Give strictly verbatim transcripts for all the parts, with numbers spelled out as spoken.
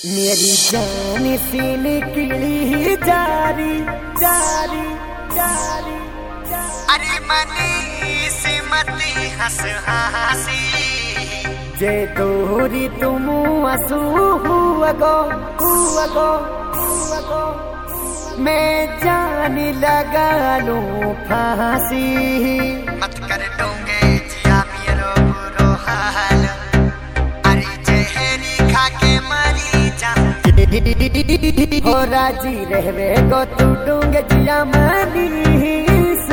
मेरी जान से निकली जारी जारी जारी अरे मनी से मती हंस हंसी जे तोरी तुम आंसू हुआ गो हुआ गो हुआ गो मैं जान लगा लूं फांसी मत कर दूंगे जिया मेरो बुरो हाल अरे जहरी खा के मरी जा हो राजी रहवे गो तू डूंगे जिया मनीस।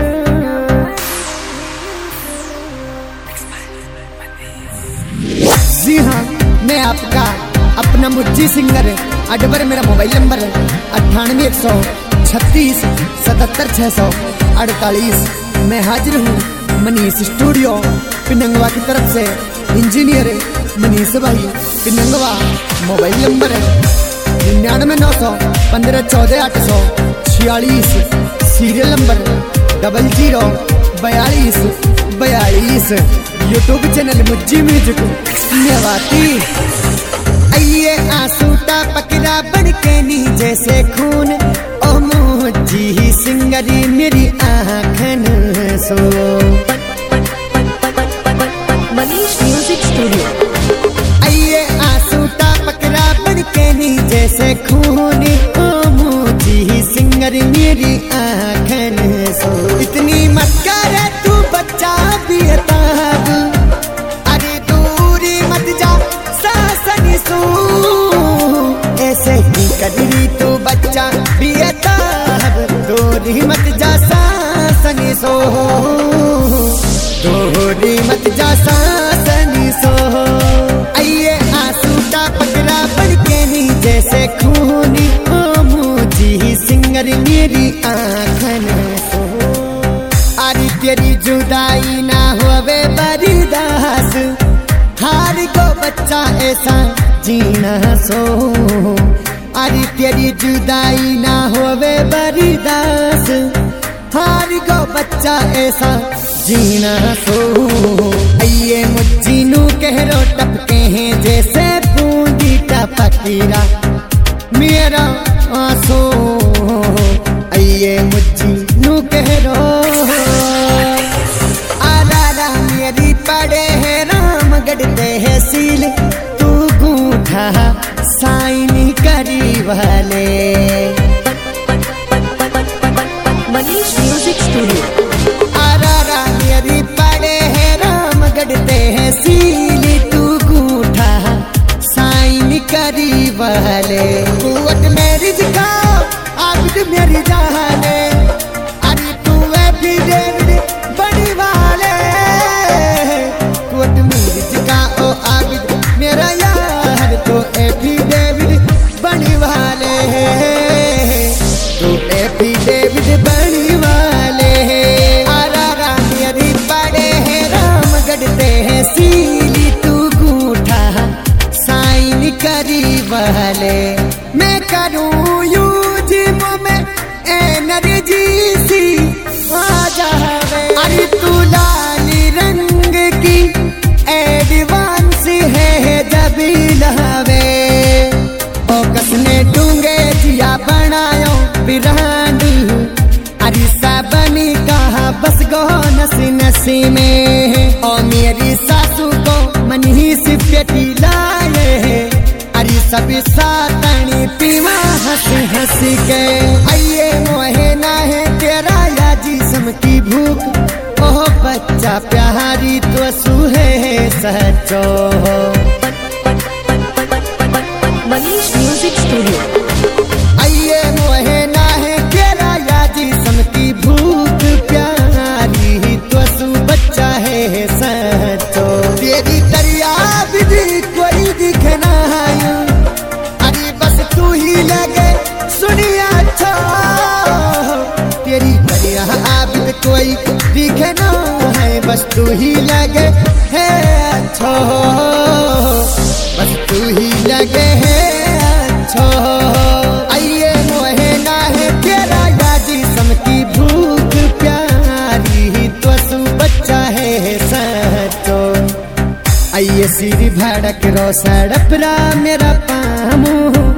जी हाँ, मैं आपका अपना मुज्जी सिंगर अडबर मेरा मोबाइल नंबर है अट्ठानवे एक सौ छत्तीस सतहत्तर छः सौ अड़तालीस। मैं हाजिर हूँ मनीष स्टूडियो पिनंगवा की तरफ से। इंजीनियर मनीष भाई पिनंगवा। मोबाइल नंबर है निन्यानवे नौ सौ पंद्रह चौदह आठ सौ छियालीस। सीरियल नंबर डबल जीरो बयालीस बयालीस। YouTube channel Mujji music Newati. आइए आंसू टा पकड़ा बन के नी जैसे खून ओ मुज्जी सिंगरी मेरी आँखन सो। Manish music studio. आइए आंसू टा पकड़ा बन के नी जैसे खून ओ मुज्जी सिंगरी मेरी आँखन सो। इतनी मत कर तू बच्चा भी ताब अरे दूरी मत जा सासनी सू। ऐसे ही कदरी तू बच्चा भी ताब दूरी मत जा सासनी सो। दूरी मत जा सासनी सो। आइए आंसू टा पकड़ा बन के नी जैसे खूनी ओ मुझी सिंगर मेरी आँखन सो। अरे तेरी जुदाई ना होवे बर्दास हार को बच्चा ऐसा जीना सो। अरे तेरी जुदाई ना होवे बर्दास हार को बच्चा ऐसा जीना सो। आइए मुझी नू कहरो टपके हैं जैसे बूंदी टपकीरा मेरा आंसू। आइए मुझी नू कहरो आरा मेरी पड़े है रामगढ़ तहसील तू गूठा साइन करी वाले। Manish music studio. आरा मेरी पड़े है रामगढ़ तहसील तू गूठा साइन करी वाले। कुवत मेरी दिखाओ आबिद मेरी जाने अरे तू भी डेविड बड़ी वाले। कुवत मेरी दिखाओ आबिद मेरा यार तो ए भी डेविड बड़ी वाले। तू ए भी डेविड बड़ी वाले। आरा मेरी पड़े है रामगढ़ तहसील तू गूठा साइन करी वाले। मैं करूँ यूज में एनर्जी सी आ जावे। अरे तू लाल रंग की एडवांस है जबी लहवे। ओ कसने डूंगे जिया बनायो बिरांड अरे सबनी कहा बस गो नसी नसी में। ओ मेरी सासू को मनीष पेटी लाए अरे सभी सातनी पीवा हंस हंस के। आइए मोहे ना है तेरा या जिस्म की भूख ओह बच्चा प्यारी तो सुहे सचो। Manish music studio. आइए मोहे ना है तेरा या जिस्म की भूख प्यारी तो सु बच्चा है सचो। तेरी दरिया भी कोई दिखना अरे बस तू ही लगे सुनिया अच्छा। तेरी दरिया आबिद कोई दिखना है बस तू ही लगे है अच्छा। बस तू ही लगे है अच्छा। आइए मोहे ना है तेरा या जिस्म की भूख प्यारी तो सु बच्चा है सचो। आइए सिर भड़क रो सड़परा मेरा पामू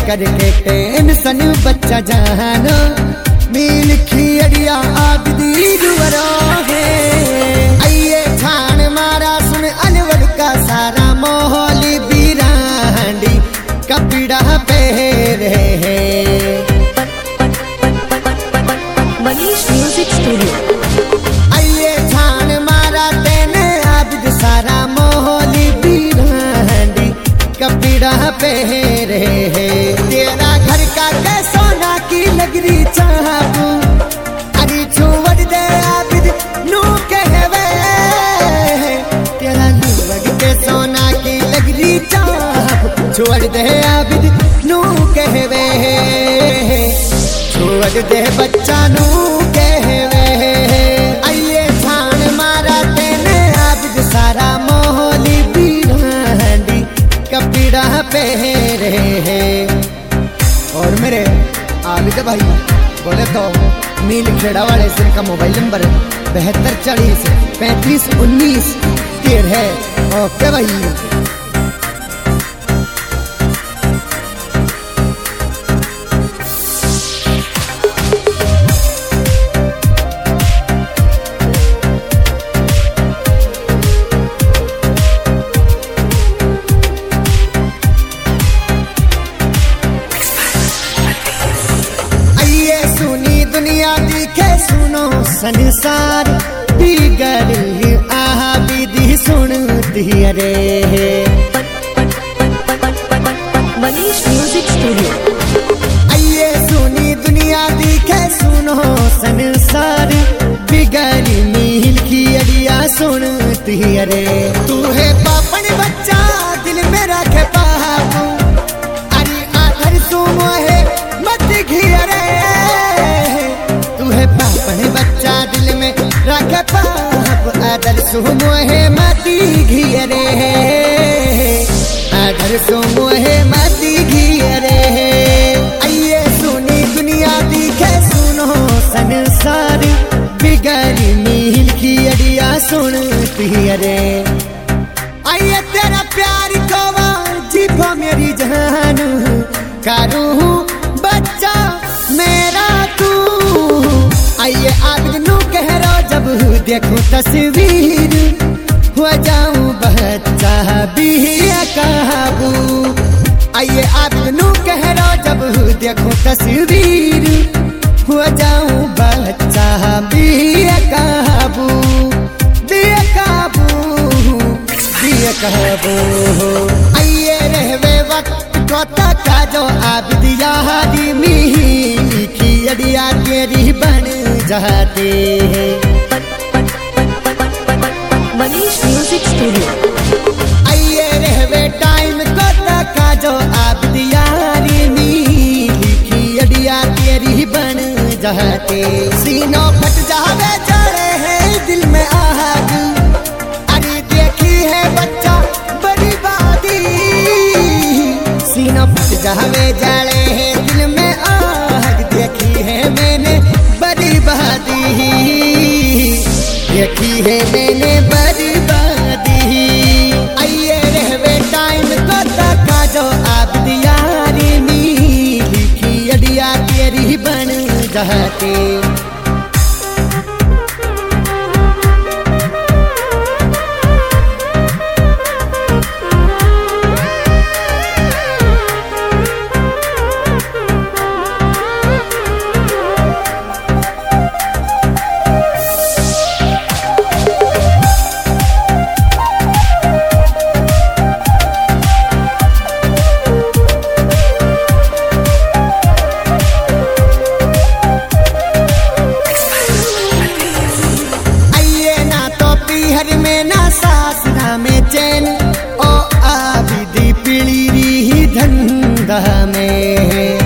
करके टेंशन बच्चा जानो मिल खियड़िया आबिदी दुवरो है। आइए छान मारा सुन अलवर का सारा माहौल बिरांडी कपड़ा पहरे है। Manish music studio. आइए छान मारा तेने आबिद सारा माहौल बिरांडी कपड़ा पहरे है। तेरा घर का के सोना की लगरी चाहू अरे छोड़ दे आबिद नू कहवे। तेरा लुवड़ के सोना की लगरी चाहू छोड़ दे आबिद नू कहवे। छोड़ दे बच्चा नू कहवे। आइए छान मारा तेने आबिद सारा माहौल बिरांडी कपड़ा पहरे है। और मेरे आबिद भाई बोले तो मील खेड़ा वाले से इनका मोबाइल नंबर बहत्तर चालीस पैंतीस उन्नीस तेरह है। ओके भाई। दुनिया दिखे सुनो संसार बिगड़ी आबिदी सुनती रे। Manish music studio. आइए सुनी दुनिया दिखे सुनो संसार बिगड़ी मिल की अड़िया सुनती रे। तू है पापन बच्चा दिल में रखे पापू अरे आधर सुमो है मत घिरे। बच्चा दिल में रख पाप आदर सुमोहे मती घियरे। आदर सुमोहे मती घियरे। आइए सुनी दुनिया दिखे सुनो संसार बिगड़ी मिल की अड़िया सुनती रे। आइए तेरा प्यार को जीभो मेरी जान करूँ बच्चा मेरा तू। आइए आबिद नू कह रो जब देखूं तस्वीर हो जाऊं बच्चा बिया काबू। आइए आबिद नू कह रो जब देखूं तस्वीर हो जाऊं बच्चा बिया काबू। बिया काबू बिया काबू। आइए रहवे वक्त को तका जो आबिद यादी मिली की अड़िया तेरी बन जाते हैं। Manish music studio. आइए रहवे टाइम को तका जो आबिद यारी मिली की अड़िया तेरी बन जाते। सीनों फट जावे जड़े हैं दिल में आग अरे देखी है बच्चा बर्बादी। सीनों फट जावे जड़े हैं दिल में आग देखी है मैंने बर्बादी। देखी है मैंने बर्बादी। आइए रहवे टाइम को तका जो आबिद यारी मिली की अड़िया तेरी बन जाते। में चैन ओ आबिदी पीली री धंधा में।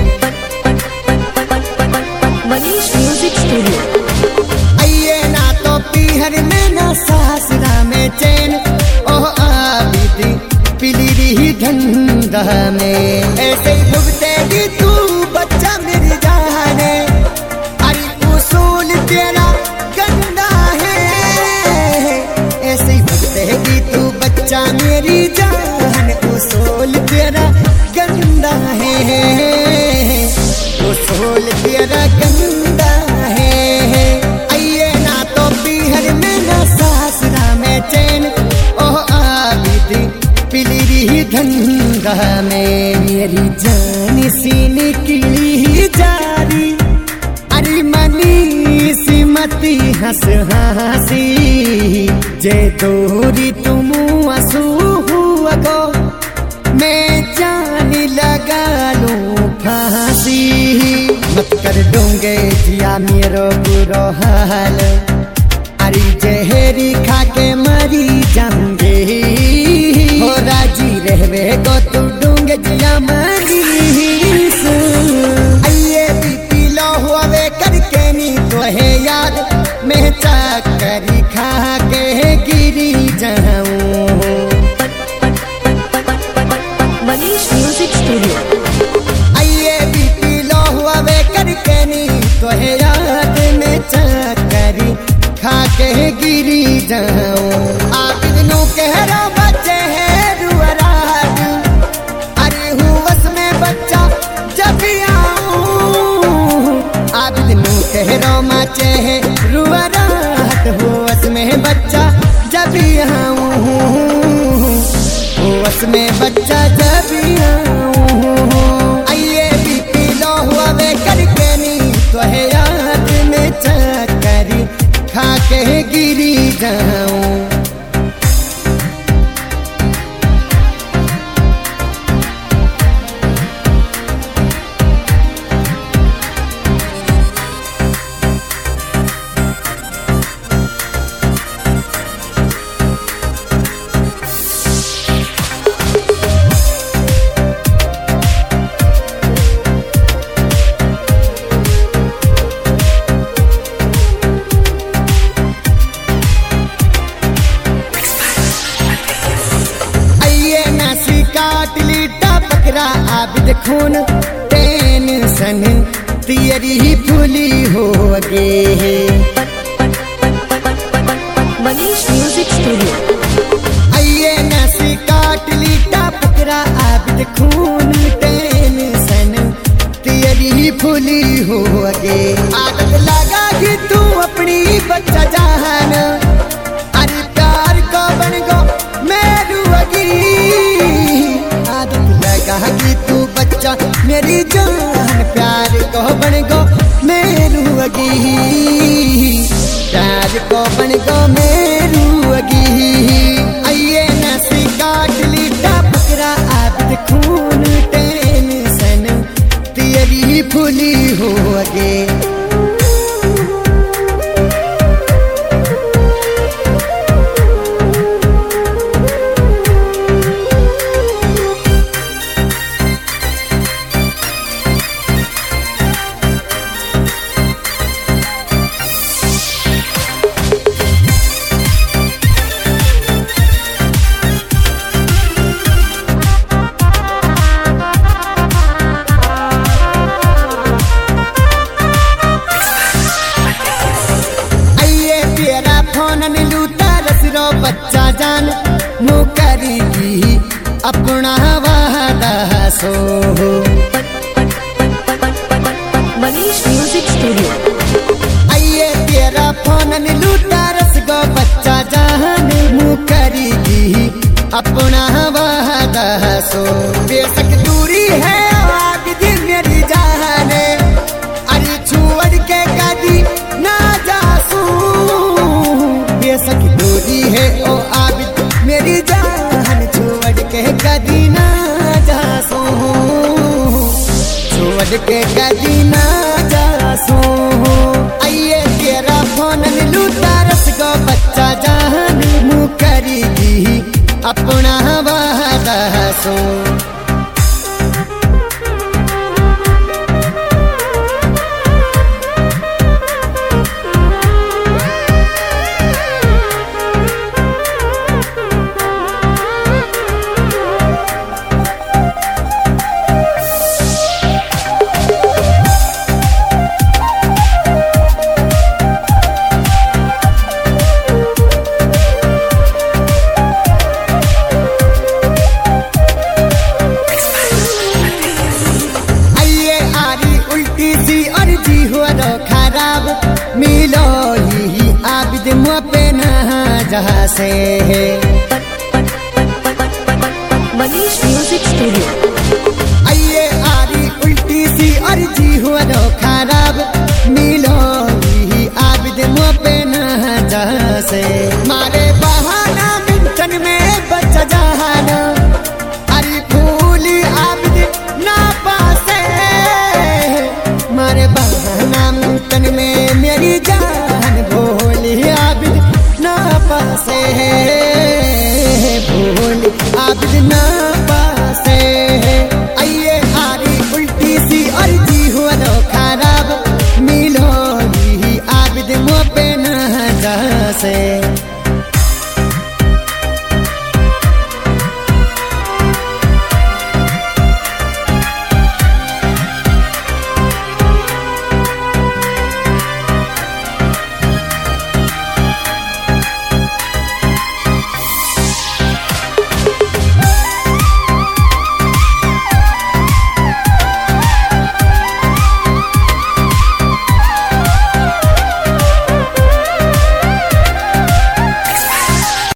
Manish music studio. आइए ना तो पीहर में ना सासरा में चैन ओ आबिदी पीली री धंधा में। ऐसे ही भुगतेगी तू बच्चा मेरी जाने अरे उसूल तेरा गंदा है। ऐसे ही भुगतेगी तू बच्चा मेरी जान उसूल तेरा गंदा है। धंधा में मेरी जान सी निकली जारी। अरे मनी सिमती हंस हंसी जे दूरी तुम आंसू हुआ गो मैं जान लगा लूं फांसी। मत कर दूंगे जिया मेरो बुरो हाल, अरे जहरी खा के मरी जाऊंगे हो राजी रहवे गो तू डूंगे जिया मरी। आइए पी लो हुए करके नी तो है याद मैं चक्करी खा के गिरी जाऊं। Manish music studio. आइए पी लो हुए करके नी तो है याद मैं चक्करी खा के गिरी जाऊं। आप दिनों कह रहा बच्चे हैं रुअराट, अरे हूँ बस में बच्चा जब आऊं। आप दिनों कह रहा माचे है रुअराट, हूँ बस में बच्चा जब आऊं। हूँ बस में बच्चा जब आऊं। आइए पी लो हुआ वे करके नी तो है याद में चक्करी खा के गिरी जाऊं। काट लीटा पकड़ा आबिद खून टेंशन तियरी फूली हो गए। Manish music studio. आइए नसी काट लीटा पकड़ा आबिद खून टेंशन तियरी फूली हो गए। आदत लगा कि तू अपनी बच्चा जहान, अरे प्यार को बन गो मेरू अगी। कहा कि तू बच्चा मेरी जान प्यार को बन गो मेरू अगी। प्यार को बन गो मेरू अगी। आइए नसी काट लीटा पकड़ा आबिद खून टेंशन तियरी फूली हो गए। बच्चा जान मुकरी की अपना वादा सो। Manish music studio. आइए तेरा फोन लूटा रस गो बच्चा जान मुकरी की अपना वादा सो। बेशक दूरी है आग दिन मेरी जान, अरे छोड़ के कदी ना जासू। बेशक दूरी है ओ आबिद मेरी जान, छोड़ के कदी ना जासू। छोड़ के कदी ना जासू। आइए तेरा फोन लूटा रस गो बच्चा जान मुकरी दी अपना वादा सो। जहाँ से मनीष Studio. आइए आरी उल्टी सी और जी हुआ रो खराब मिलो ही आबिद मुँह पे न जैसे मारे बहाना मिंटन में बच जाना अरे फूली आबिद ना पासे मारे बहाना मिंटन में मेरी जान भोली आबिद ना पासे भोली आबिद ना पासे आइए आरी उल्टी सी और जी हुआ रो खराब मिलो ही आबिद मुँह पे न जैसे